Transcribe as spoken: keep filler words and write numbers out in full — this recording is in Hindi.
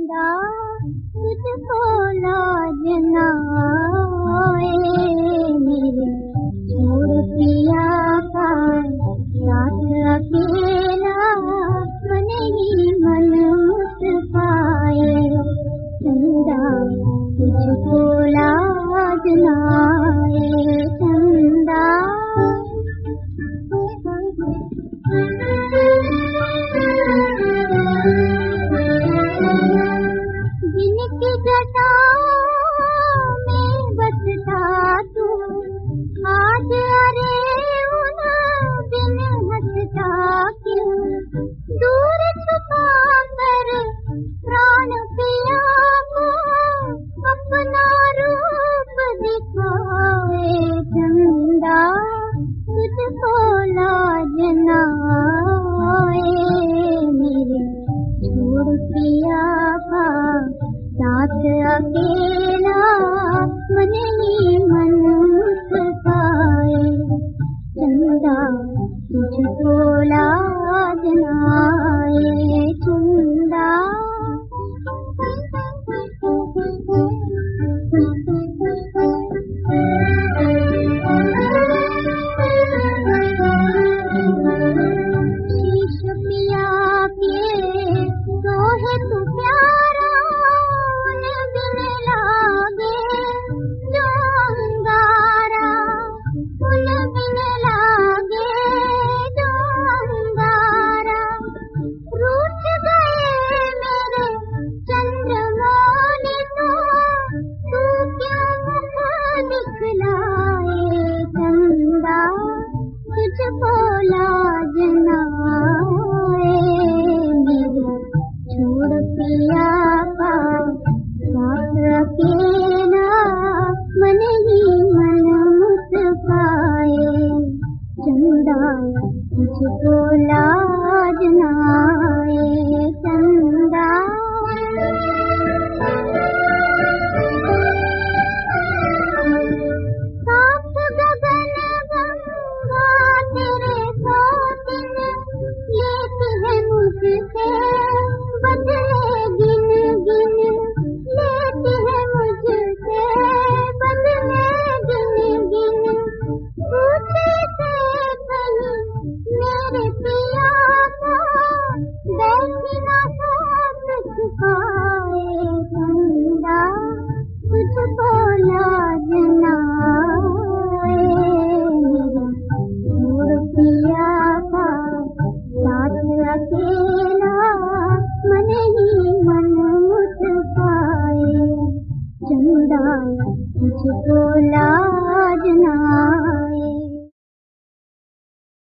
चंदा तुझको लाज ना आए, मेरे छोड़ पिया का साथ अकेला मन ही मन मुस्काए। चंदा तुझको लाज ना आए, चंदा जिनकी जटाओं में बसता तू, आज अरे उन बिन हंसता क्यों। दूर छुपा कर प्राण पिया को अपना रूप दिखाए। चंदा तुझको लाज ना आए, मेरे छोड़ पिया का साथ अकेला मन ही मन मुस्काए। चंदा तुझको लाज ना आए, चंदा शीश पिया के सोहे तू प्यारा, उन बिन लागे जो अंगारा, उन बिन लागे जो अंगारा। रूठ गए मेरे चंद्रमौली तो, तू क्यों मुख दिखलाए। चंदा तुझको लाज ना आए, मेरे छोड़ पिया का साथ अकेला मन ही मन मुस्काए। चंदा तुझको लाज ना आए, चंदा साफ गगन गंगा तेरे सौतिन लेती है मुझसे बदले गिन गिन, लेती है मुझसे बदले गिन गिन। पूछे से कहीं मेरे पिया को बैठी ना साथ छुपाए। चंदा तुझको लाज ना आए, मेरे छोड़ पिया का साथ अकेला मन ही मन मुस्काए। चंदा तुझको लाज ना